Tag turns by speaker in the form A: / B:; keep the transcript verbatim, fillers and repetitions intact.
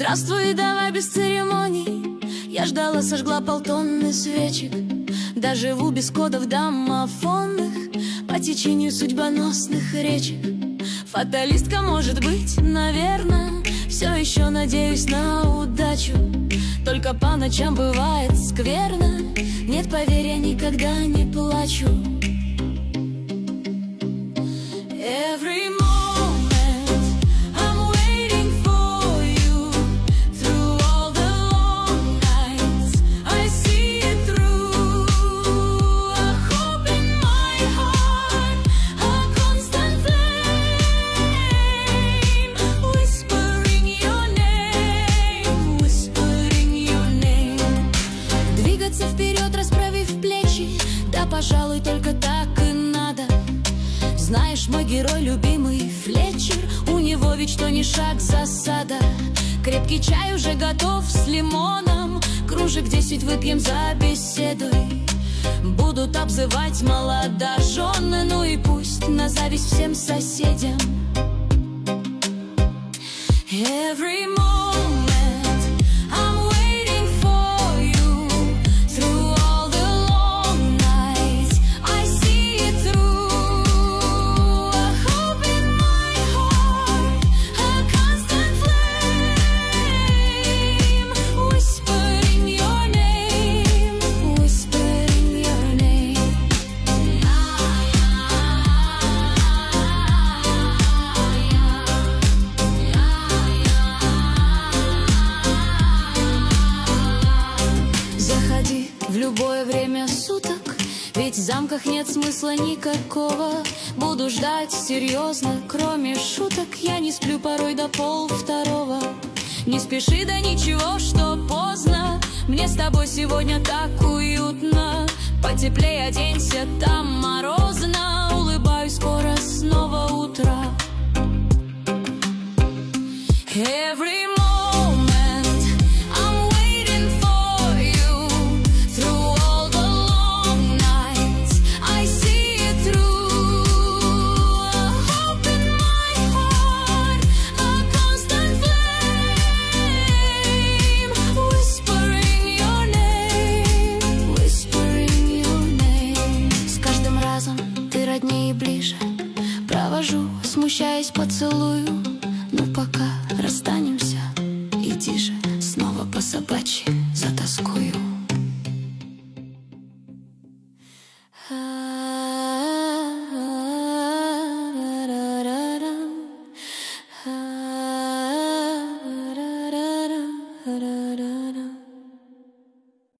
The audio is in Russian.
A: Здравствуй, давай без церемоний. Я ждала, сожгла полтонны свечек. Доживу без кодов домофонных по течению судьбоносных речек. Фаталистка, может быть, наверное. Все еще надеюсь на удачу. Только по ночам бывает скверно. Нет, поверь, я никогда не плачу. Every moment I'm waiting for you. Through all the long nights I see it through. A hope in my heart, a constant flame, whispering your name, whispering your name. Двигаться вперед, расправив плечи, да, пожалуй, только так и надо. Знаешь, мой герой любимый Флетчер, у него ведь что ни шаг засада. Крепкий чай уже готов с лимоном, кружек десять выпьем за беседой. Будут обзывать молодожены, ну и пусть, на зависть всем соседям. Every moment I'm waiting for you. Through all the long nights I see it through. A hope in my heart, a constant flame, whispering your name, whispering your name. Заходи в любое время суток, ведь в замках нет смысла никакого. Буду ждать серьезно, кроме шуток. Я не сплю порой до пол второго. Не спеши, да ничего, что поздно. Мне с тобой сегодня так уютно. Потеплее оденься, там морозно. Улыбаюсь, скоро снова утро. Every